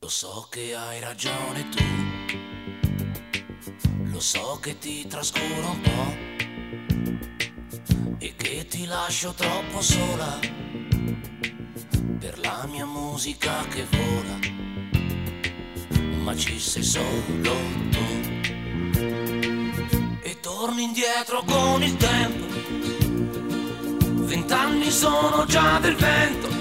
Lo so che hai ragione tu, lo so che ti trascuro un po' e che ti lascio troppo sola per la mia musica che vola, ma ci sei solo tu. E torni indietro con il tempo, 20 anni sono già del vento,